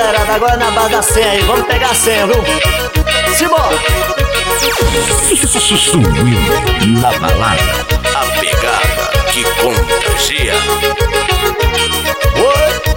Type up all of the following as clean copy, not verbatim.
mulherada, agora na base da senha aí. Vamos pegar a senha, viu? Simbora! Sumiu na balada. A pegada que contagia. Oi!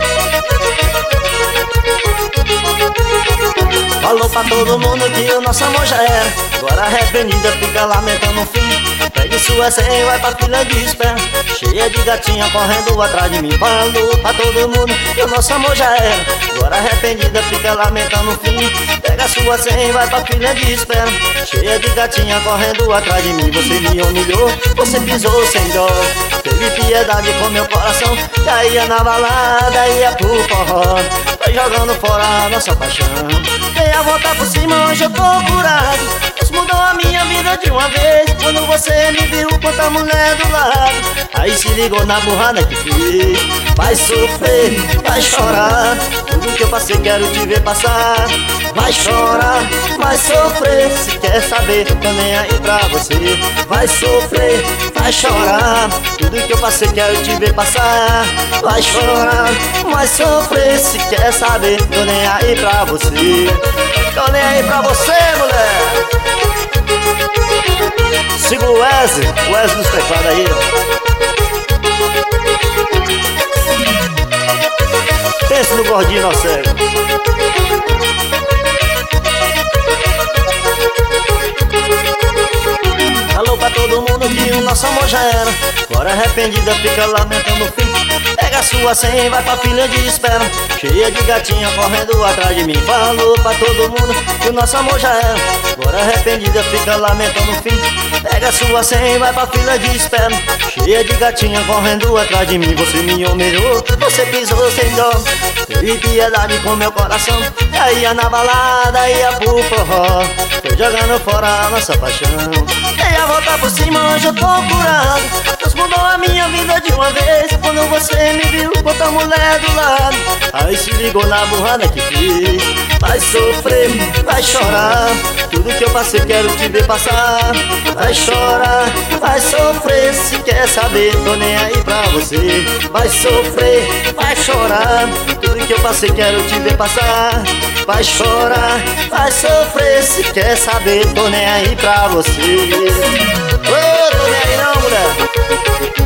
Falou pra todo mundo que o nosso amor já era. Agora arrependida fica lamentando o fim. Pegue sua senha e vai pra fila de espera. Cheia de gatinha correndo atrás de mim. Falou pra todo mundo que o nosso amor já era. Agora arrependida fica lamentando o fim. Pega sua senha e vai pra fila de espera. Cheia de gatinha correndo atrás de mim. Você me humilhou, você pisou sem dó. Teve piedade com meu coração. Caía na balada, ia pro forró. Foi jogando fora a nossa paixão. Dei a volta por cima, hoje eu tô curado. Deus mudou a minha vida de uma vez. Quando você me viu com a mulher do lado. Aí se ligou na burrada que fiz. Vai sofrer, vai chorar. Tudo que eu passei quero te ver passar. Vai chorar, vai sofrer. Se quer saber, tô nem aí pra você. Vai sofrer, vai chorar. Tudo que eu passei quero te ver passar. Vai chorar, vai sofrer. Se quer saber, tô nem aí pra você. Tô nem aí pra você, mulher. Siga o Wesley dos teclados aí, ó. Pense no gordinho, nosso cego. Falou pra todo mundo que o nosso amor já era. Agora arrependida fica lamentando o fim. Pega a sua senha e vai pra fila de espera. Cheia de gatinha correndo atrás de mim. Falou pra todo mundo que o nosso amor já era. Agora arrependida fica lamentando o fim. Pega a sua senha e vai pra fila de espera. Cheia de gatinha correndo atrás de mim. Você me humilhou, você pisou sem dó. Teve piedade com meu coração. Ia na balada, ia pro forró. Foi jogando fora a nossa paixão. Dei a volta por cima, hoje eu tô curado. Deus mudou a minha vida de uma vez. Quando você me viu com outra mulher do lado. Aí se ligou na burrada que fiz. Vai sofrer, vai chorar. Tudo que eu passei quero te ver passar. Vai chorar, vai sofrer. Se quer saber, tô nem aí pra você. Vai sofrer, vai chorar. Tudo que eu passei quero te ver passar. Vai chorar, vai sofrer. Se quer saber, tô nem aí pra você. Ô, tô nem aí não, mulher.